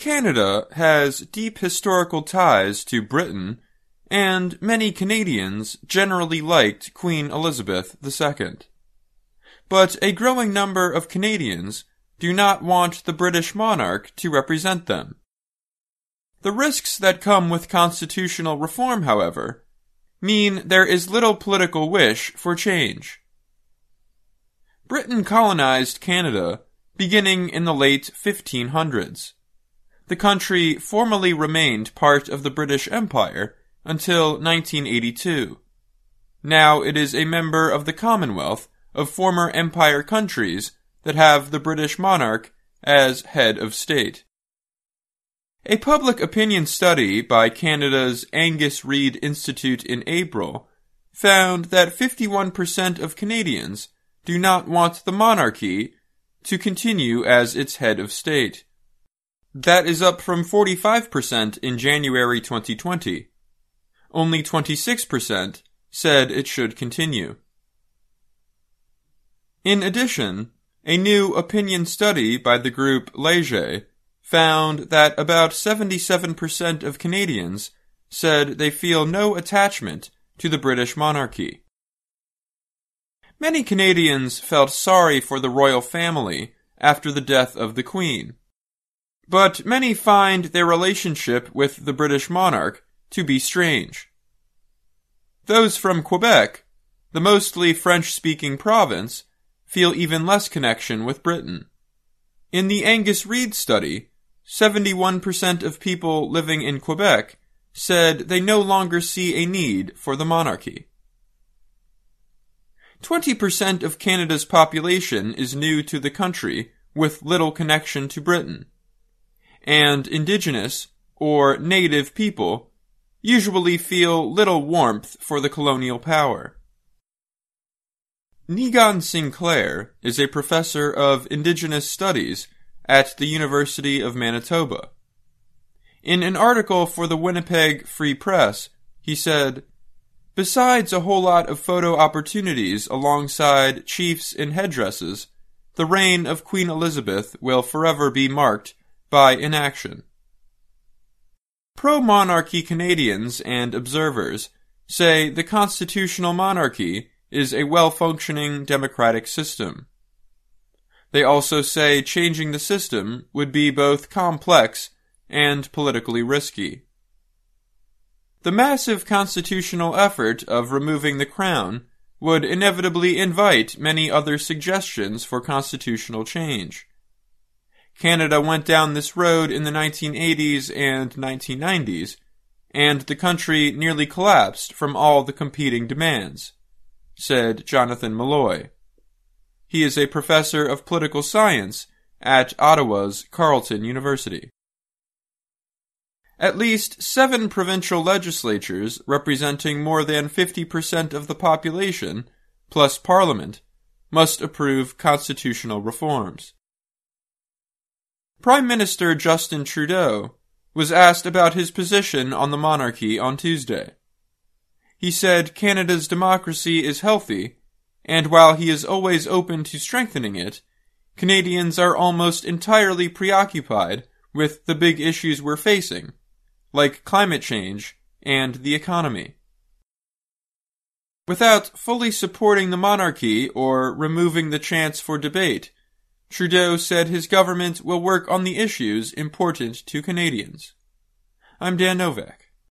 Canada has deep historical ties to Britain, and many Canadians generally liked Queen Elizabeth II. But a growing number of Canadians do not want the British monarch to represent them. The risks that come with constitutional reform, however, mean there is little political wish for change. Britain colonized Canada beginning in the late 1500s. The country formally remained part of the British Empire until 1982. Now it is a member of the Commonwealth of former Empire countries that have the British monarch as head of state. A public opinion study by Canada's Angus Reid Institute in April found that 51% of Canadians do not want the monarchy to continue as its head of state. That is up from 45% in January 2020. Only 26% said it should continue. In addition, a new opinion study by the group Leger found that about 77% of Canadians said they feel no attachment to the British monarchy. Many Canadians felt sorry for the royal family after the death of the Queen, but many find their relationship with the British monarch to be strange. Those from Quebec, the mostly French-speaking province, feel even less connection with Britain. In the Angus Reid study, 71% of people living in Quebec said they no longer see a need for the monarchy. 20% of Canada's population is new to the country with little connection to Britain, and Indigenous or native people usually feel little warmth for the colonial power. Negan Sinclair is a professor of Indigenous Studies at the University of Manitoba. In an article for the Winnipeg Free Press, he said, "Besides a whole lot of photo opportunities alongside chiefs in headdresses, the reign of Queen Elizabeth will forever be marked by inaction." Pro-monarchy Canadians and observers say the constitutional monarchy is a well-functioning democratic system. They also say changing the system would be both complex and politically risky. The massive constitutional effort of removing the crown would inevitably invite many other suggestions for constitutional change. Canada went down this road in the 1980s and 1990s, and the country nearly collapsed from all the competing demands, said Jonathan Malloy. He is a professor of political science at Ottawa's Carleton University. At least 7 provincial legislatures representing more than 50% of the population, plus Parliament, must approve constitutional reforms. Prime Minister Justin Trudeau was asked about his position on the monarchy on Tuesday. He said Canada's democracy is healthy, and while he is always open to strengthening it, Canadians are almost entirely preoccupied with the big issues we're facing, like climate change and the economy. Without fully supporting the monarchy or removing the chance for debate, Trudeau said his government will work on the issues important to Canadians. I'm Dan Novak.